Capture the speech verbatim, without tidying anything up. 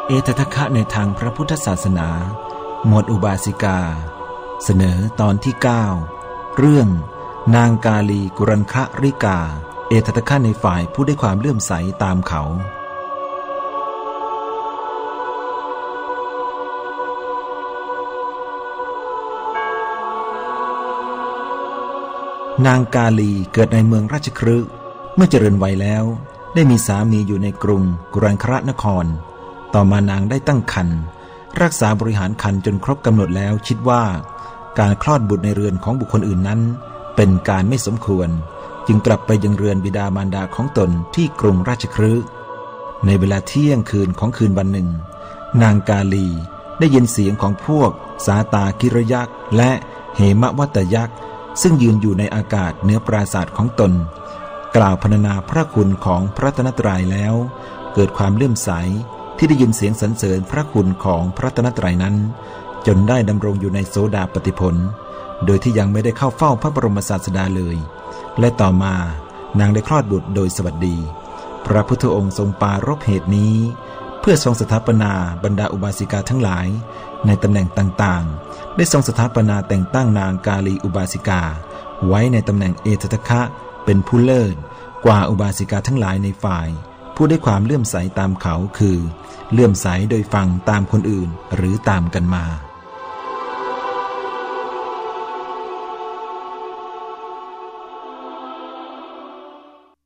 เอตทัคคะในทางพระพุทธศาสนาหมวดอุบาสิกาเสนอตอนที่เก้าเรื่องนางกาลีกุรันคะริกาเอตทัคคะในฝ่ายผู้ได้ความเลื่อมใสตามเขานางกาลีเกิดในเมืองราชคฤห์เมื่อเจริญวัยแล้วได้มีสามีอยู่ในกรุงกุรันคะนครต่อมานางได้ตั้งครรภ์รักษาบริหารครรภ์จนครบกำหนดแล้วคิดว่าการคลอดบุตรในเรือนของบุคคลอื่นนั้นเป็นการไม่สมควรจึงกลับไปยังเรือนบิดามารดาของตนที่กรุงราชคฤห์ในเวลาเที่ยงคืนของคืนวันหนึ่งนางกาลีได้ยินเสียงของพวกสาตากิรยักษ์และเหมวัตยักษ์ซึ่งยืนอยู่ในอากาศเหนือปราสาทของตนกล่าวพรรณนาพระคุณของพระรัตนตรัยแล้วเกิดความเลื่อมใสที่ได้ยินเสียงสรรเสริญพระคุณของพระรัตนตรัยนั้นจนได้ดำรงอยู่ในโสดาปัตติผลโดยที่ยังไม่ได้เข้าเฝ้าพระบรมศาสดาเลยและต่อมานางได้คลอดบุตรโดยสวัสดีพระพุทธองค์ทรงปรารภเหตุนี้เพื่อทรงสถาปนาบรรดาอุบาสิกาทั้งหลายในตำแหน่งต่างๆได้ทรงสถาปนาแต่งตั้งนางกาลีอุบาสิกาไว้ในตำแหน่งเอตทัคคะเป็นผู้เลิศกว่าอุบาสิกาทั้งหลายในฝ่ายผู้ได้ความเลื่อมใสตามเขาคือเลื่อมใสโดยฟังตามคนอื่นหรือตามกันมา